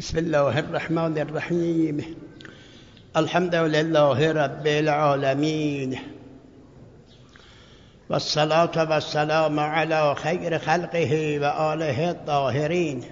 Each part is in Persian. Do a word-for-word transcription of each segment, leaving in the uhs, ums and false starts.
بسم الله الرحمن الرحیم. الحمد لله رب العالمین و الصلاة و السلام علی خیر خلقه و آله الطاهرین.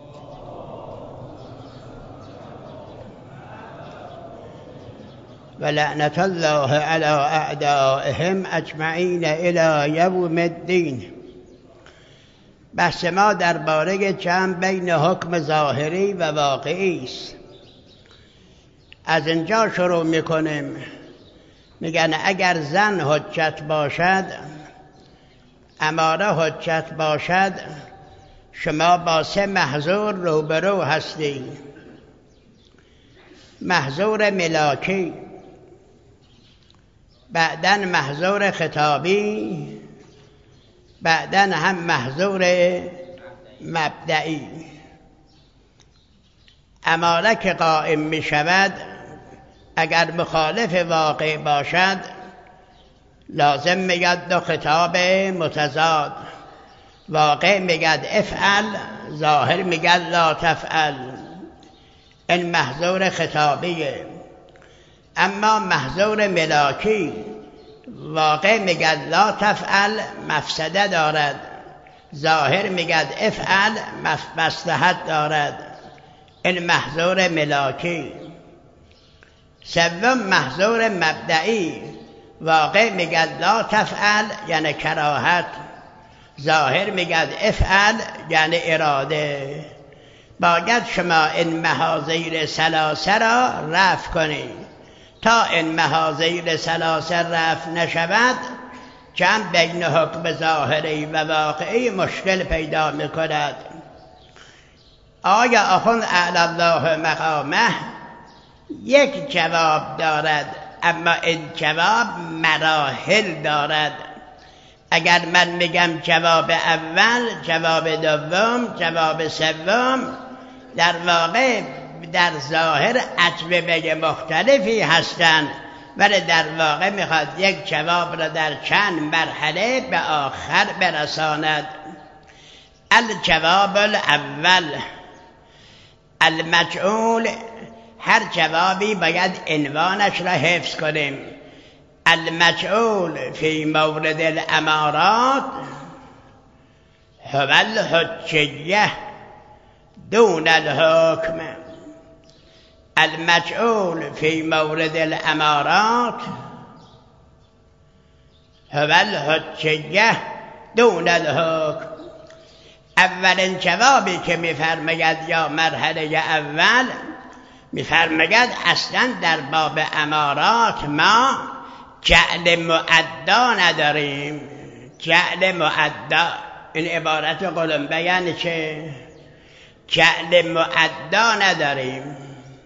و لعنت الله علی اعدائهم اجمعین الی یوم الدین. بحث ما درباره جمع بین حکم ظاهری و واقعی است. از اینجا شروع میکنیم. میگن اگر زن حجت باشد، اماره حجت باشد، شما با سه محظور روبرو هستی. محظور ملاکی، بعداً محظور خطابی، بعداً هم محظور مبدئی. اماره که قائم می شود اگر مخالف واقع باشد لازم میگد دو خطاب متضاد. واقع میگد افعل، ظاهر میگد لا تفعل. این محظور خطابیه. اما محظور ملاکی، واقع میگد لا تفعل، مفسده دارد، ظاهر میگد افعل، مصلحت دارد. این محظور ملاکی. سوم محظور مبدئی، واقع میگد لا تفعل یعنی کراهت، ظاهر میگد افعل یعنی اراده. باید شما این محاذیر ثلاثه را رفع کنید. تا این محاذیر ثلاثه رفع نشود جمع بین حکم ظاهری و واقعی مشکل پیدا میکند. آیا آخوند اعلی الله مقامه یک جواب دارد، اما این جواب مراحل دارد. اگر من میگم جواب اول، جواب دوم، جواب سوم، در واقع در ظاهر اجوبه مختلفی هستند، ولی در واقع میخواد یک جواب را در چند مرحله به آخر برساند. الجواب الاول، المجعول. هر جوابی باید عنوانش را حفظ کنیم. المجعول فی مورد الامارات هو الحجیه دون الحکم. المجعول فی مورد الامارات هو الحجیه دون الحکم. اولین جوابی که میفرماید یا مرحله اول میفرماید اصلا در باب امارات ما جعل معدا نداریم. جعل معدا، این عبارت قلمبه یعنی چه؟ جعل معدا نداریم،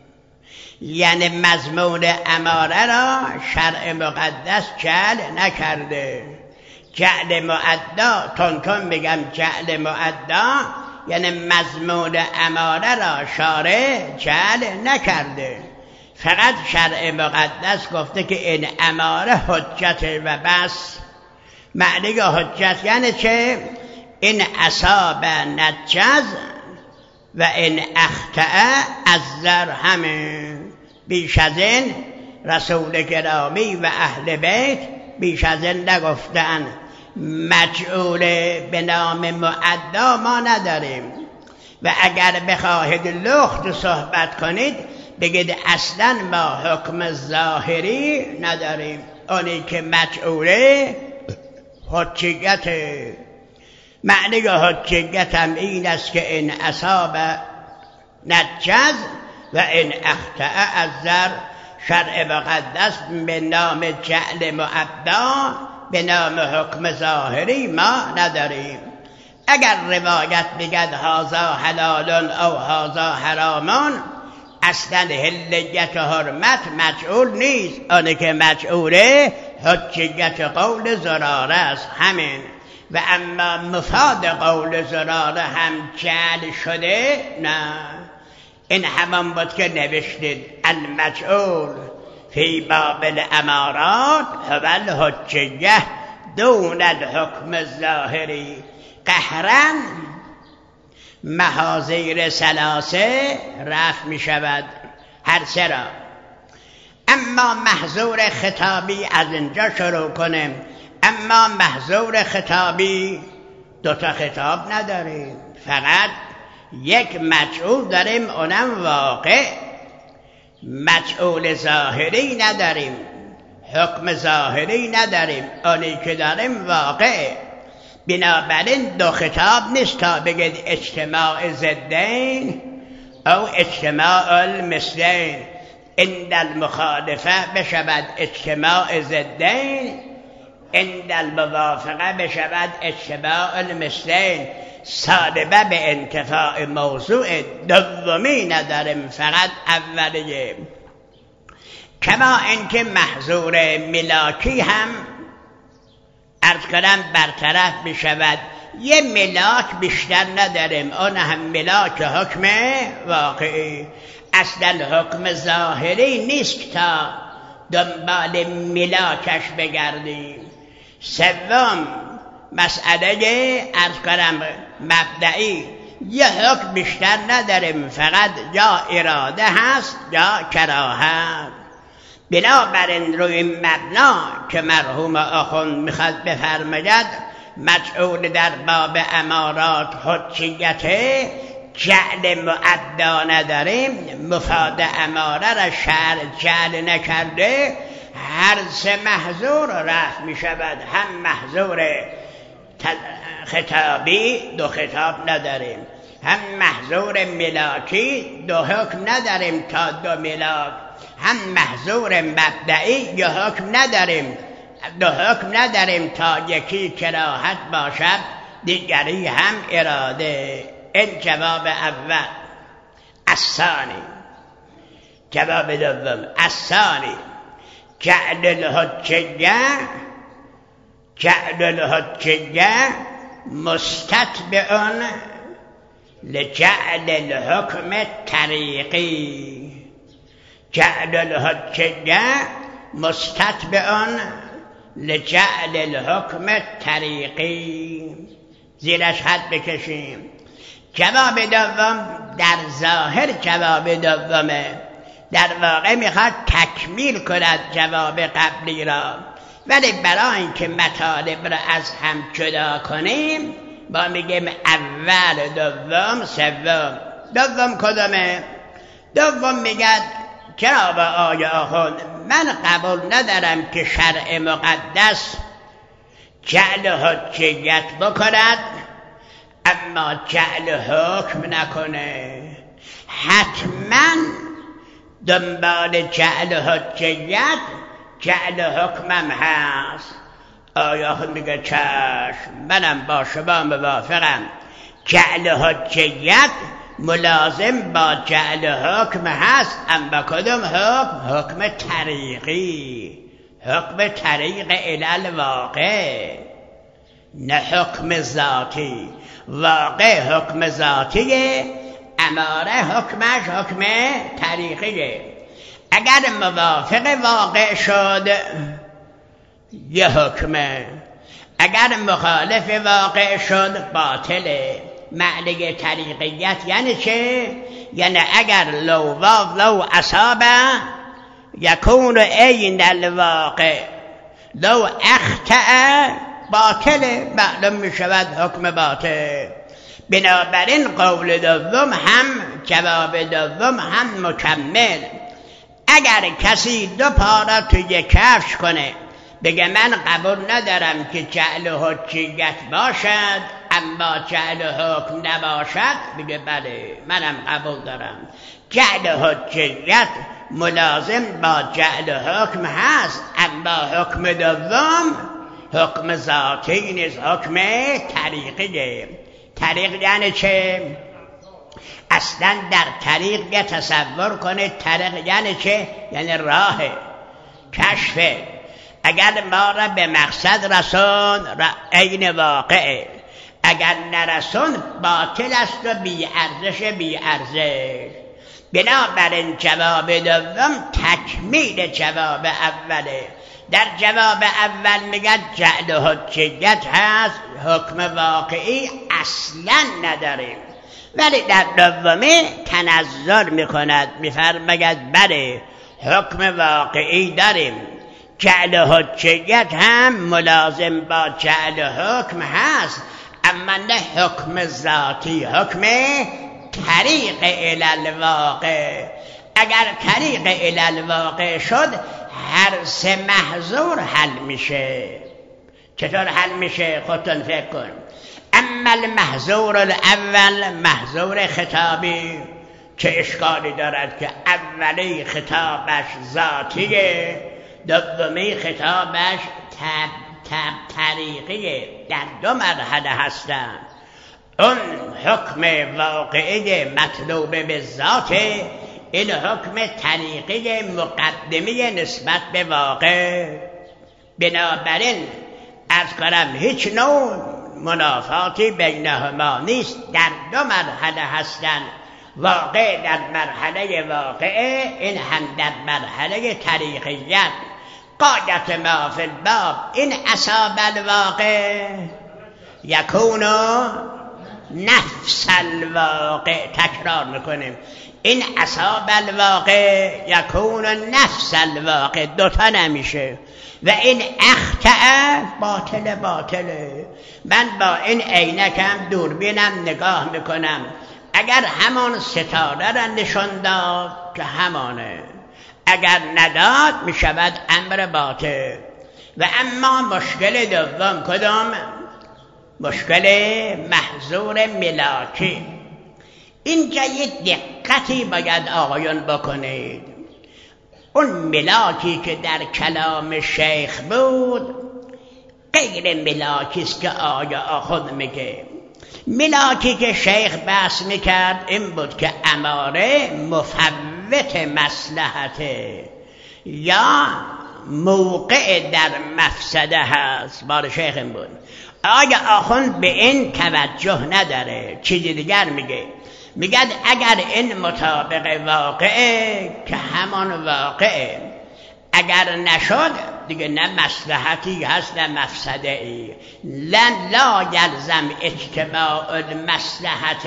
یعنی مضمون اماره را شرع مقدس جعل نکرده. جعل معدا، تون تون میگم جعل معدا یعنی مضمون اماره را شارع جعل نکرده. فقط شرع مقدس گفته که این اماره حجت و بس. معنی حجت یعنی چه؟ این اصاب نجز و این اخطأ عذر. همه بیش از این رسول گرامی و اهل بیت بیش از این نگفتن. مجعول به نام معدا ما نداریم. و اگر بخواهید لخت صحبت کنید بگید اصلا ما حکم ظاهری نداریم. اونی که مجعوله حجیت. معنی حجیت هم این است که این اصاب نجز و این اخطأ عذر. شرع مقدس به نام جعل معدا به نام حکم ظاهری ما نداریم. اگر روایت بگد هذا حلال او هذا حرام، اصلا حلیت و حرمت مجعول نیست. آنه که مجعوله حجیت قول زراره است. همین. و اما مفاد قول زراره هم جعل شده نه. این همان بود که نوشتید المجعول فی باب الامارات هو الحجیه دون الحکم الظاهری. قهرن محاذیر ثلاثه رفع می شود هر سه را. اما محذور خطابی از اینجا شروع کنیم. اما محذور خطابی دوتا خطاب نداریم، فقط یک مجعول داریم، اونم واقع. مجعول ظاهری نداریم، حکم ظاهری نداریم، اونی که داریم واقع. بنابراین دو خطاب نیست تا بگید اجتماع ضدین او اجتماع المثلین. عند المخالفه بشود اجتماع ضدین، عند الموافقه بشود اجتماع المثلین. صادبه به انتفاع موضوع دومی نداریم، فقط اولیه. کما اینکه محظور ملاکی هم عرض کنم برطرف بشود. یه ملاک بیشتر نداریم، اون هم ملاک حکم واقعی. اصلا حکم ظاهری نیست تا دنبال ملاکش بگردیم. سوم مسئله عرض کنم مبدئی، یه حکم بیشتر نداریم، فقط یا اراده هست یا کراهت. بنابراین روی مبنا که مرحوم آخوند میخواد بفرماید مجعول در باب امارات حجیته، جعل معدا نداریم، مفاد اماره را شرع جعل نکرده، هر سه محظور رفع می شود. هم محظور خطابی دو خطاب نداریم، هم محظور ملاکی دو حکم نداریم تا دو ملاک، هم محظور مبدئی دو حکم نداریم، دو حکم نداریم تا یکی کراهت باشد دیگری هم اراده. این جواب اول. الثانی جواب دوم. الثانی جعل الحجیه، جعل الحجیه مستتبع لجعل الحکم طریقی. جعل الحجیه مستتبع لجعل الحکم طریقی. زیرش حد بکشیم. جواب دوم در ظاهر جواب دومه، در واقع میخواد تکمیل کند جواب قبلی را، ولی برای اینکه مطالب را از هم جدا کنیم با میگیم اول، دوم، سوم. دوم کدومه؟ دوم میگه جناب آقای آخوند من قبول ندارم که شرع مقدس جعل حجیت بکند اما جعل حکم نکنه. حتما دنبال جعل حجیت جعل حکمم هست. آیا خود میگه چشم، منم با شما موافقم، جعل حجیت ملازم با جعل حکم هست، اما کدوم حکم؟ حکم طریقی، حکم طریق علل واقع، نه حکم ذاتی. واقع حکم ذاتیه، اماره حکمش حکم طریقیه. اگر موافق واقع شد یه حکمه، اگر مخالف واقع شد باطله. معنی طریقیت یعنی چه؟ یعنی اگر لو واو لو اصابه یکون عین الواقع، لو اخطأ باطله، معلوم می شود حکم باطل. بنابراین قول دوم هم جواب دوم هم مکمل. اگر کسی دو پا تو یک کفش کنه بگه من قبول ندارم که جعل حجیت باشد اما جعل حکم نباشد، بگه بله منم قبول دارم، جعل حجیت ملازم با جعل حکم هست، اما حکم دوم حکم ذاتی نیست، حکم طریقیه. طریق یعنی چه؟ اصلا در طریق تصور کنه طریق یعنی چه؟ یعنی راه کشف. اگر ما را به مقصد رسون عین واقعه، اگر نرسون باطل است و بی ارزش بی ارزش. بنابراین جواب دوم تکمیل جواب اوله. در جواب اول میگه جعل حجیت هست، حکم واقعی اصلا نداریم. ولی در دومی تنزل میکند، میفرماید بله حکم واقعی داریم، جعل حجیت هم ملازم با جعل حکم هست، اما نه حکم ذاتی، حکم طریق الالواقع. اگر طریق الالواقع شد هر سه محظور حل میشه. چطور حل میشه؟ خودتون فکر کن. اما المحظور الاول، محظور خطابی، چه اشکالی دارد که اولی خطابش ذاتیه، دومی خطابش تب تب طریقیه، در دو مرحله هستند. اون حکم واقعی مطلوب به ذاته، این حکم طریقی مقدمی نسبت به واقع. بنابراین از کنم هیچ نوع منافاتی بینهما نیست، در دو مرحله هستند. واقع در مرحله واقعه، این هم در مرحله طریقیت. قاعدت ما فی الباب این اصاب الواقع یکون نفس الواقع. تکرار میکنیم، این اصاب الواقع یکون نفس الواقع، دوتا نمیشه. و این اخطأ باطل باطله. من با این عینکم دوربینم نگاه میکنم، اگر همان ستاره را نشان داد که همانه، اگر نداد میشود امر باطل. و اما مشکل دوم کدام؟ مشکل محظور ملاکی. اینجا یک دقتی باید آقایان بکنید. اون ملاکی که در کلام شیخ بود غیر ملاکی است که آیا آخوند میگه. ملاکی که شیخ بحث میکرد این بود که اماره مفوت مصلحته یا موقع در مفسده هست. بار شیخ این بود. آیا آخوند به این توجه نداره؟ چیزی دیگر میگه، میگه اگر این مطابق واقعه که همان واقعه، اگر نشد دیگه نه مصلحتی هست نه مفسده ای. لن لا یلزم اجتماع المصلحت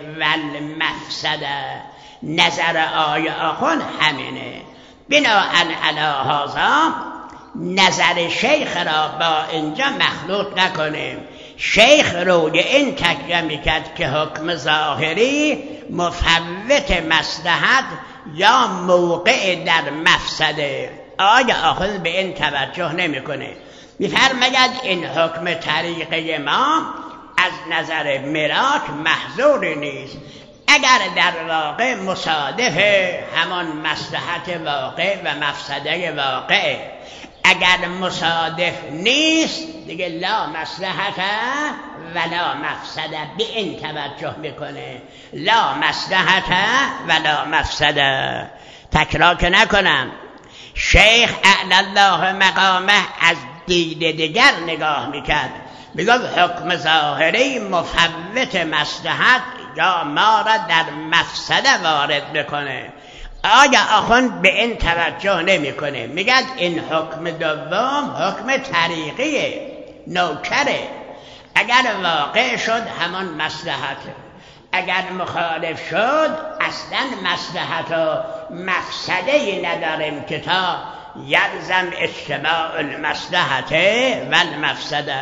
والمفسده. نظر آی آخوند همینه. بناهن علی هذا نظر شیخ را با اینجا مخلوط نکنیم. شیخ روی این تکیه میکرد که حکم ظاهری مفوت مصلحت یا موقع در مفسده. آیا آخوند به این توجه نمیکنه؟ میفرماید این حکم طریقه ما از نظر ملاک محظوری نیست، اگر در واقع مصادف همان مصلحت واقع و مفسده واقع. اگر مصادف نیست دیگه لا مصلحت ولا مفسده، به این توجه میکنه. لا مصلحت ولا مفسده. تکرار که نکنم، شیخ اعلی الله مقامه از دید دیگر نگاه میکرد، میگفت حکم ظاهری مفوت مصلحت یا ما را در مفسده وارد بکنه. آیا آخوند به این توجه نمیکنه؟ میگد این حکم دوم حکم طریقیه، نوکره. اگر واقع شد همان مصلحته، اگر مخالف شد اصلا مصلحت و مفسده نداریم که تا یلزم اجتماع المصلحت و المفسده.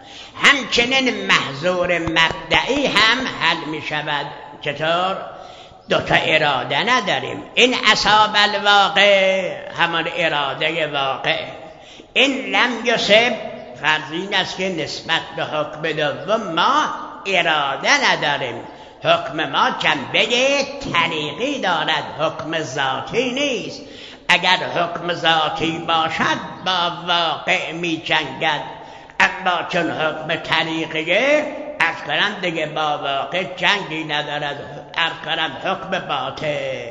همچنین محظور مبدئی هم حل می شود. چطور؟ دوتا اراده نداریم. این اصاب الواقع همان اراده واقع. این لم یصب فرض این است که نسبت به حکم دوم ما اراده نداریم. حکم ما جنبه طریقی دارد، حکم ذاتی نیست. اگر حکم ذاتی باشد با واقع می جنگد، اما چون حکم طریقیه از کنم دیگه با واقع جنگی ندارد، از کنم حکم باطل.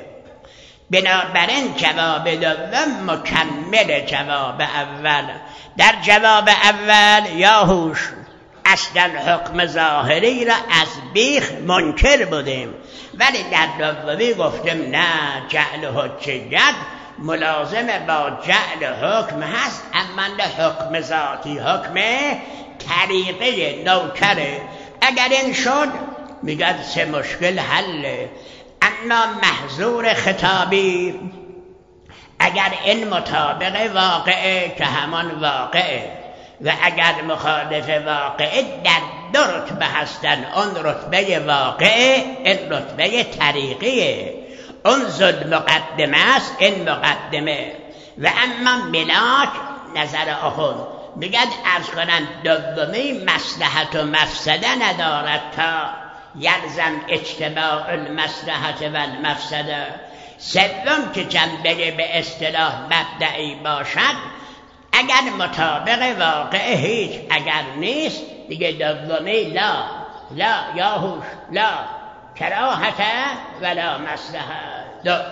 بنابراین جواب دوم مکمل جواب اول. در جواب اول یا هوش اصلا حکم ظاهری را از بیخ منکر بودیم، ولی در دومی گفتیم نه، جعل حجیت ملازم با جعل حکم هست، اما نه حکم ذاتی، حکم طریقه نوکره. اگر این شد میگه سه مشکل حله. اما محظور خطابی اگر این مطابق واقعه که همان واقعه و اگر مخالف واقعه در دو رتبه هستن، اون رتبه واقعه، این رتبه طریقیه. اون زد مقدمه است، این مقدمه. و اما ملاک نظر آخوند میگد ارز کنند دومی مصلحت و مفسده ندارد تا یلزم اجتماع المصلحت و المفسده. سوم که جنبه به اصطلاح مبدعی باشد، اگر مطابق واقع هیچ، اگر نیست دیگه دومی لا لا یا هوش لا کراهت ولا مصلحت. دو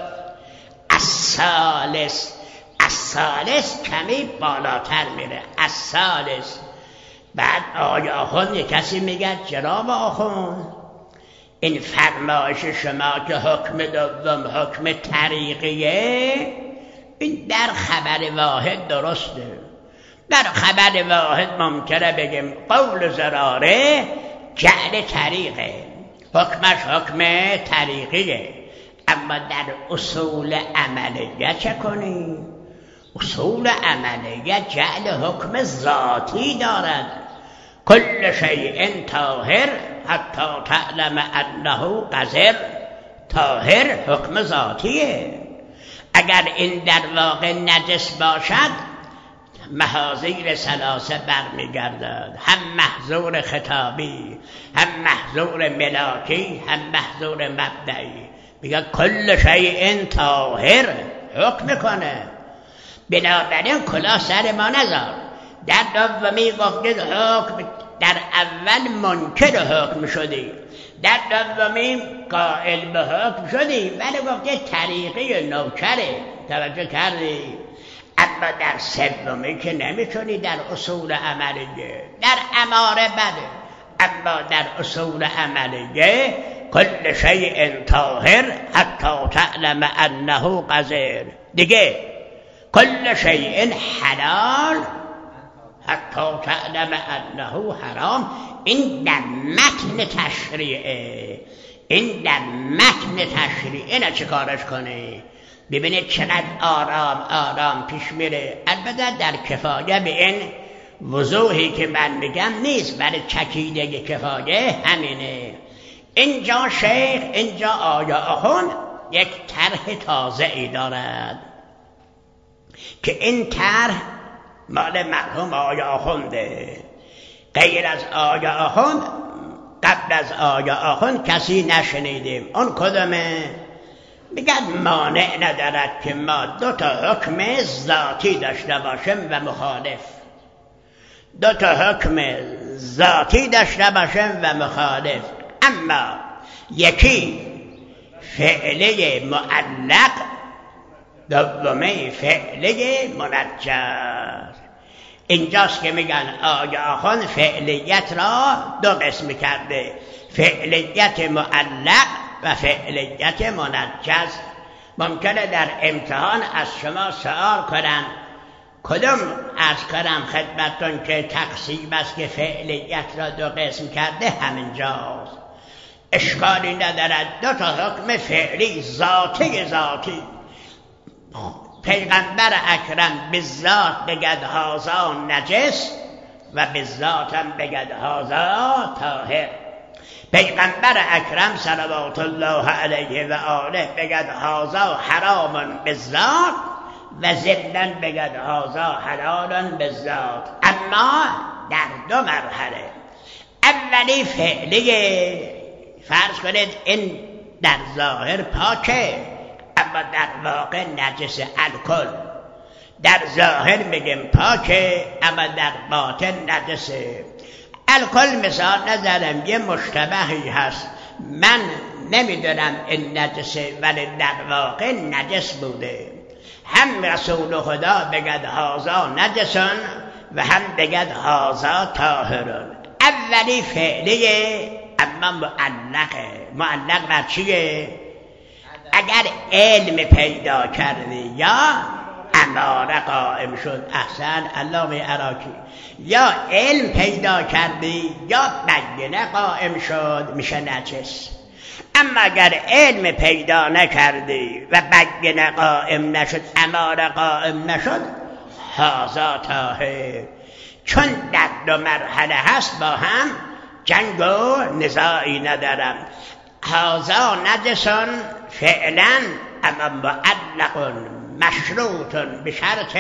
الثالث الثالث کمی بالاتر میره. الثالث بعد آیا آخوند یک کسی میگه جناب آخوند این فرمایش شما که حکم دوم حکم طریقیه، این در خبر واحد درسته. در خبر واحد ممکنه بگیم قول زراره جعل طریقه، حکمش حکم طریقیه. اما در اصول عملیه چه کنیم؟ اصول عملیه جعل حکم ذاتی دارد. کل شیء طاهر حتی تعلم انه قذر. طاهر حکم ذاتیه. اگر این در واقع نجس باشد محاذیر ثلاثه برمیگردد، هم محظور خطابی، هم محظور ملاکی، هم محظور مبدعی. میگه کل شیء طاهر حکم کنه. بنابراین کلاه سر ما نذار. در دومی گفتید حکم، در اول منکر حکم شدی، در دومی قائل به حکم شدی، ولی گفتید طریقی نوکره. توجه کردی؟ اما در سومی که نمیتونی در اصول عملیه. در اماره بده، اما در اصول عملیه کل شیء طاهر حتی تعلم انه قذر. دیگه کل شیء حلال حتی تعلم انه حرام. این در متن تشریعه، این در متن تشریعه. نه چه کارش کنه؟ ببینید چقدر آرام آرام پیش میره. البته در کفایه به این وضوحی که من میگم نیست، ولی چکیدگی کفایه همینه. اینجا شیخ، اینجا آیا آخوند یک طرح تازه ای دارد که این طرح مال مرحوم آیا آخونده. غیر از آیا آخوند قبل از آیا آخوند کسی نشنیدیم. اون کدومه؟ میگن مانع ندارد که ما دو تا حکم ذاتی داشته باشیم و مخالف. دو تا حکم ذاتی داشته باشیم و مخالف، اما یکی فعله معلق، دومه فعله منجز. اینجاست که میگن آیا آخوند فعلیت را دو قسم کرده، فعلیت معلق و فعلیت منجز. ممکنه در امتحان از شما سوال کنن کدوم از کنم خدمتون که تقسیم است که فعلیت را دو قسم کرده، همینجاست. اشکالی ندارد. دو تا حکم فعلی ذاتی ذاتی. پیغمبر اکرم به ذات بگد هازا نجس و به ذات هم بگد هازا طاهر. پیغمبر اکرم صلوات الله علیه و آله بگد هازا حرام به ذات و ضمناً بگد هازا حلال به ذات، اما در دو مرحله. اولی فعلی، فرض کنید این در ظاهر پاکه اما در واقع نجس الکل. در ظاهر میگیم پاکه اما در باطن نجسه. الکل مثال نزدم، یه مشتبهی هست، من نمیدونم این نجسه ولی در واقع نجس بوده. هم رسول خدا بگد هازا نجسن و هم بگد هازا طاهرن. اولی فعلیه اما معلقه. معلق بر چیه؟ اگر علم پیدا کردی یا اماره قائم شد. احسن علامه عراقی. یا علم پیدا کردی یا بینه قائم شد، میشه نجس. اما اگر علم پیدا نکردی و بینه قائم نشد، اماره قائم نشد، هذا طاهر. چون در دو مرحله هست با هم جنگ و نزاعی ندارم. هذا نجسون فعلا اما معلق مشروط بشرط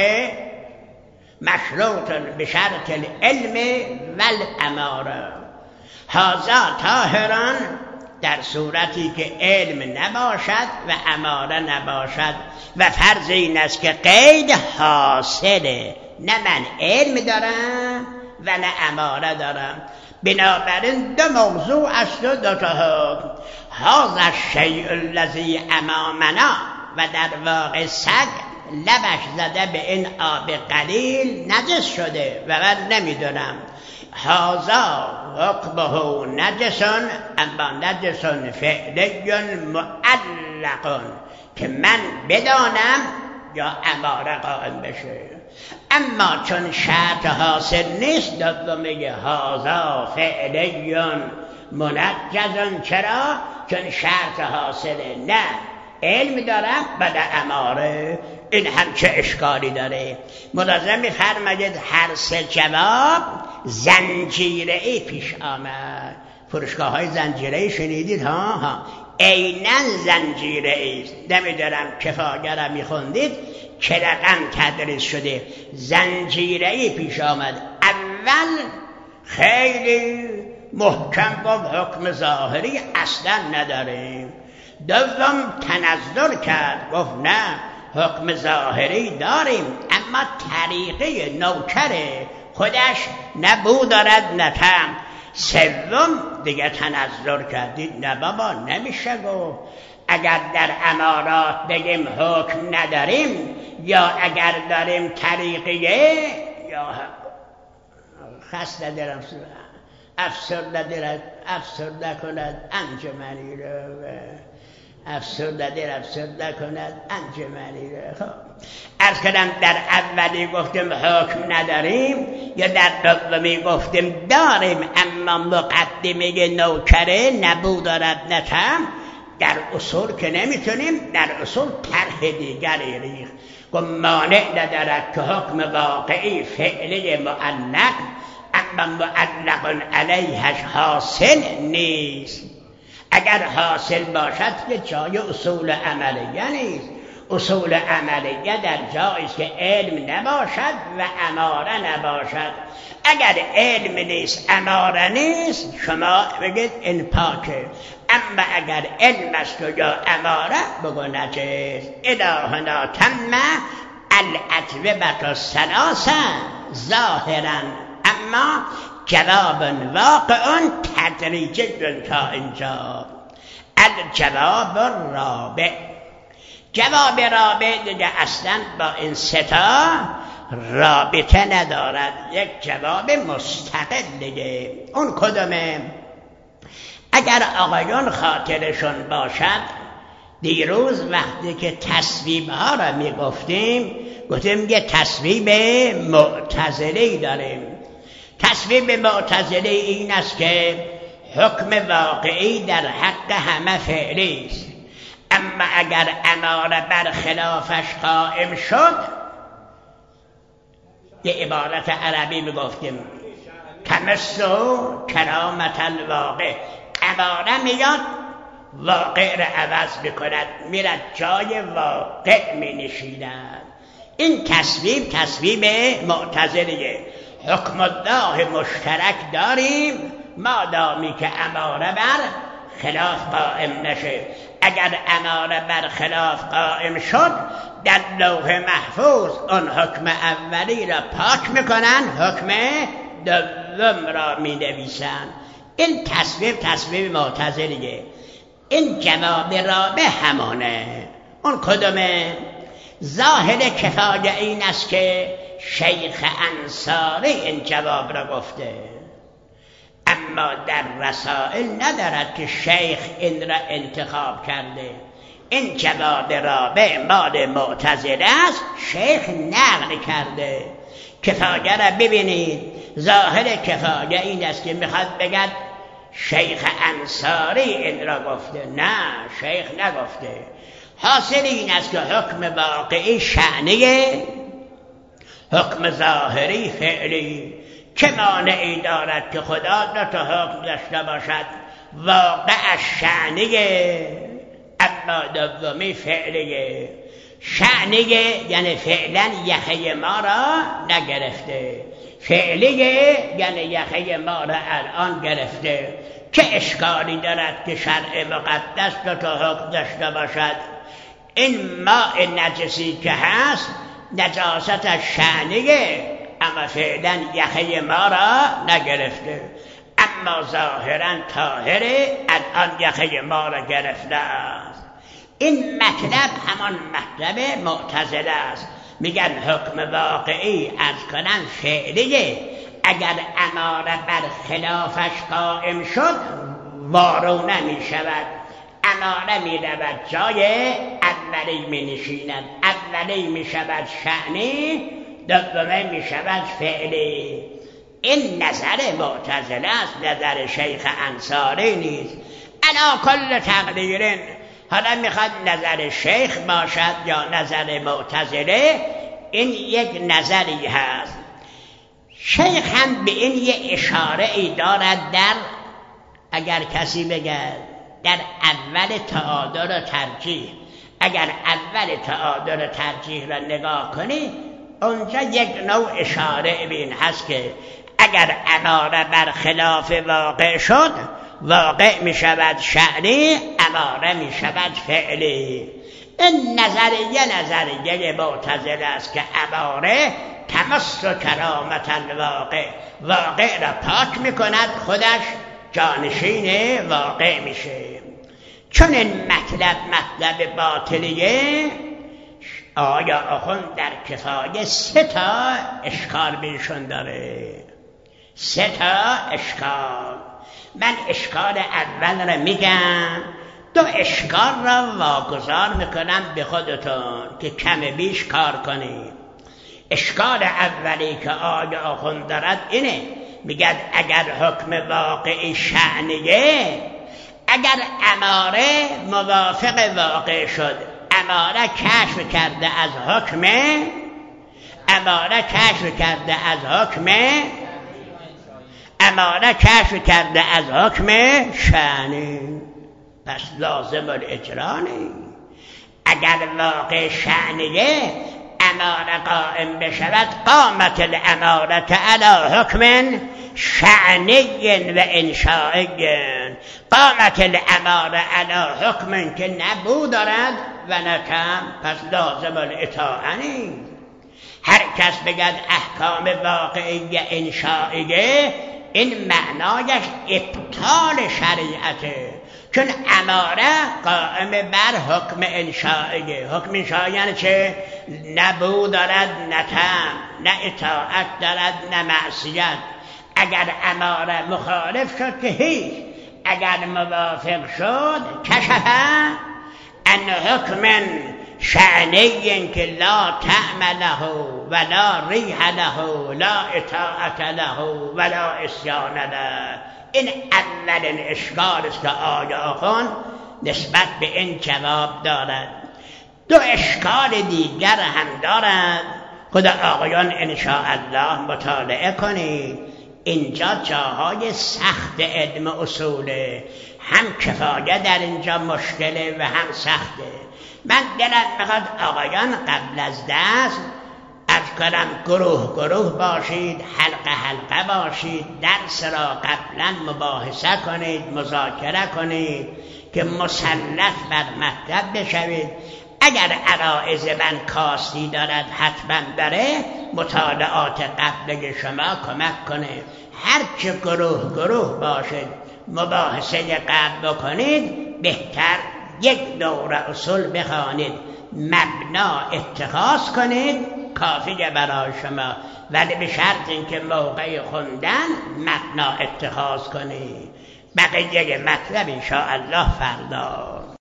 مشروط بشرط العلم والاماره. هذا طاهران در صورتی که علم نباشد و اماره نباشد و فرض این است که قید حاصله، نه من علم دارم و نه اماره دارم. بنابراین دو موضوع است و دو تا حکم. هذا الشیء الذی امامنا و در واقع سگ لبش زده به این آب قلیل نجس شده و من نمیدونم. هذا حکمه نجسون اما نجسون فعلی معلق که من بدانم یا اماره قائم بشه. اما چون شرط حاصل نیست دوم میگه هذا فعلی منجزون. چرا؟ چون شرط حاصله، نه علم دارم و نه اماره. این هم چه اشکالی داره؟ ملازم می‌فرماید هر سه جواب زنجیره‌ای پیش آمد. فروشگاه های زنجیره‌ای شنیدید ها ها عیناً زنجیره‌ای است. نمیدارم کفاگرم میخوندید چه رقم تدریس شده. زنجیره‌ای پیش آمد. اول خیلی محکم گفت حکم ظاهری اصلا نداریم. دوم تنزل کرد گفت نه حکم ظاهری داریم اما طریقه نوکر خودش نه بو دارد نه طعم. سوم دیگه تنزل کردید نه بابا نمیشه گفت. اگر در امارات بگیم حکم نداریم یا اگر داریم طریقه یا خسته دلم افسرده دلت افسرده کند انجمنی رو افسرده دل افسرده کند انجمنی رو. خب عرض کردم در اولی گفتیم حکم نداریم یا در دومی گفتیم داریم اما مقدمه نوکره نبو دارد نتم. در اصول که نمیتونیم در اصول طرح دیگری ریخ و مانع ندارد که حکم واقعی فعلی معلق اما معلق علیهش حاصل نیست. اگر حاصل باشد که جای اصول عملیه نیست. اصول عملیه در جایی است که علم نباشد و اماره نباشد. اگر علم نیست اماره نیست شما بگید این پاکه. اما اگر علم است یا اماره بگو نجس. الهنا تم العتبه الثلاثه ظاهرا اما جواب واقع تدریجی تا اینجا. الجواب رابع. جواب رابع دیگه اصلا با این ستا رابطه ندارد، یک جواب مستقل دیگه. اون کدومه؟ اگر آقایان خاطرشون باشد دیروز وقتی که تصویب ها را می گفتیم گفتیم یه تصویب معتزلی داریم. تصویب معتزلی این است که حکم واقعی در حق همه فعلی است اما اگر اماره بر خلافش قائم شد، یه عبارت عربی می گفتیم تمسو کرامت الواقع. اماره میاد واقع را عوض میکند، میرد جای واقع می نشیند. این تصویب تصویب معتزلیه. حکم الله مشترک داریم مادامی که اماره بر خلاف قائم نشه. اگر اماره بر خلاف قائم شد در لوح محفوظ اون حکم اولی را پاک میکنن، حکم دوم را می نویسن. این تصویب تصویب معتزلیه. این جواب رابع همانه. اون کدومه؟ ظاهر کفایه این است که شیخ انصاری این جواب را گفته اما در رسائل ندارد که شیخ این را انتخاب کرده. این جواد رابع مال معتزله است. شیخ نقل کرده. کفایه را ببینید، ظاهر کفایه این است که میخواد بگد شیخ انصاری این را گفته. نه، شیخ نگفته. حاصل این است که حکم واقعی شأنیه، حکم ظاهری فعلی. چه مانعی دارد که خدا دو تا حکم داشته باشد؟ واقع شأنیه اما دومی فعلیه. شأنیه یعنی فعلا یخه ما را نگرفته، فعلیه یعنی یخه ما را الان گرفته. چه اشکالی دارد که شرع مقدس دو تا حکم داشته باشد؟ این ماء نجسی که هست نجاست شأنیه اما فعلا یخه ما را نگرفته، اما ظاهرا طاهره الان یخه ما را گرفته است. این مطلب همان مطلب معتزله است. میگن حکم واقعی از کنن فعلیه، اگر اماره بر خلافش قائم شد وارونه می شود. اماره می رود جای اولی می نشیند، اولی می شود شأنی، دومی می شود فعلی. این نظر معتزله است، نظر شیخ انصاری نیست. علی کل تقدیرین حالا میخواد نظر شیخ باشد یا نظر معتزله، این یک نظری هست. شیخ هم به این یه اشاره ای دارد در، اگر کسی بگه در اول تعادل و ترجیح، اگر اول تعادل و ترجیح را نگاه کنی اونجا یک نوع اشاره بین هست که اگر اماره بر خلاف واقع شد واقع می شود شأنی، اماره می شود فعلی. این نظریه نظریه معتزله است که اماره تمس و کرامت الواقع، واقع را پاک می کند، خودش جانشین واقع میشه. چون این مطلب مطلب باطلیه، آیا آخوند در کفایه سه تا اشکال بیشون داره، سه تا اشکال. من اشکال اول را میگم، دو اشکال را واگذار میکنم به خودتون که کم بیش کار کنید. اشکال اولی که آیا آخوند دارد اینه، میگد اگر حکم واقعی شأنیه، اگر اماره موافق واقع شد، اماره کشف کرده از حکم، اماره کشف کرده از حکم، اماره کشف کرده از حکم شأنی، پس لازم الاجرا نیست. اگر واقع شأنیه اماره قائم بشود، قامت الاماره علی حکم شأنی و انشائی، قامت الاماره علی حکم که نبود دارد و نکم، پس لازم الاطاعه نیست. هر کس بگد احکام واقعی انشائیه، این معنایش ابطال شریعته، چون اماره قائم بر حکم انشائیه. حکم انشائی یعنی چه؟ نبود دارد، نه تم، نه اطاعت دارد، نه معصیت. اگر اماره مخالف شد که هیچ، اگر موافق شد کشفه ان حکم شأنی که لا طعم له ولا ریح له لا اطاعت له ولا اسیان له. این اولین اشکال است که آقای آخوند نسبت به این جواب دارد. دو اشکال دیگر هم دارد، خدا آقایان انشاءالله مطالعه کنید. اینجا جاهای سخت علم اصوله، هم کفایه در اینجا مشکله و هم سخته. من دلم میخواد آقایان قبل از دست از کنم گروه گروه باشید، حلقه حلقه باشید، درس را قبلا مباحثه کنید، مذاکره کنید که مسلط بر مطلب بشوید. اگر عرائض من کاستی دارد حتما داره، مطالعات قبل شما کمک کنه. هرچه گروه گروه باشید مباحثه قبل بکنید بهتر. یک دوره اصول بخوانید، مبنا اتخاذ کنید، کافیه برای شما، ولی به شرط اینکه موقع خوندن مبنا اتخاذ کنید. بقیه مطلب انشاءالله فردا.